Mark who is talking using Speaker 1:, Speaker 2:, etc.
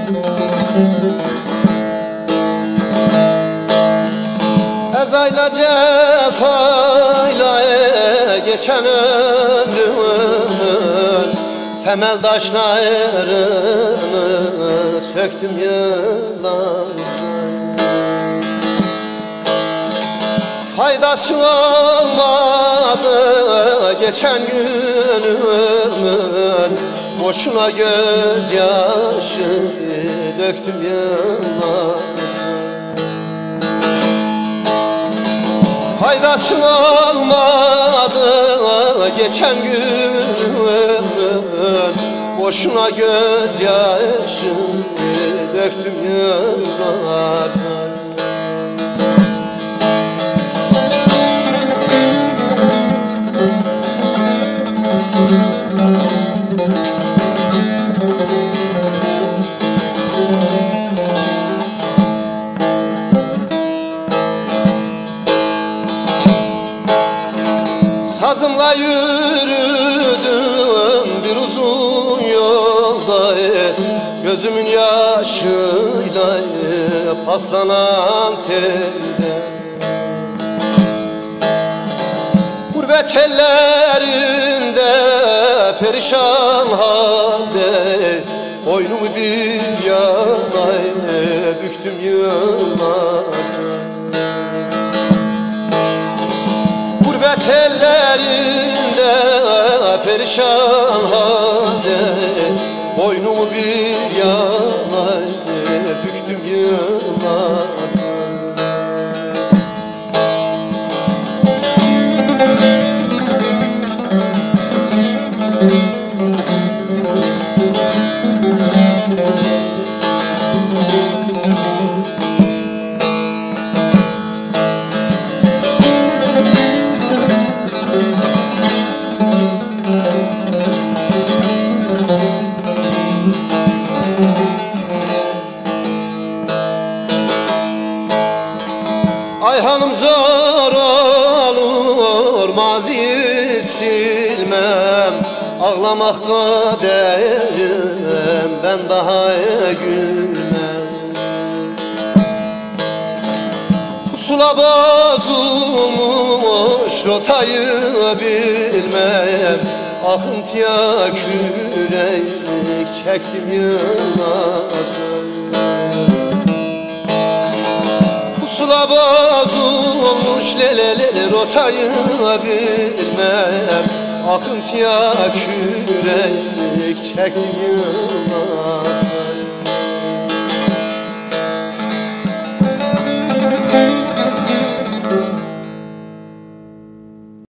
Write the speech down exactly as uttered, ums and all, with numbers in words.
Speaker 1: Ezayla cefayla geçen ömrümün temel taşlarını söktüm yıllarca. Faydası olmadı geçen günümün, boşuna gözyaşı döktüm yıllarca. Faydası olmadı geçen günümün, boşuna gözyaşı döktüm yıllarca. Sazımla yürüdüm bir uzun yolda, gözümün yaşıyla paslanan telde. Gurbet ellerinde perişan halde, boynumu bir yana büktüm yıllarca. Gurbet ellerinde perişan halde, boynumu bir yana büktüm yıllarca. Ayhanım zor olur maziyi silmem, ağlamak kaderim ben daha gülmem. Pusula bozulmuş rotayı bilmem, akıntıya kürek çektim yıllarca. Pusula bozulmuş lelelele rotayı bilmem, akıntıya kürek çektim yıllar.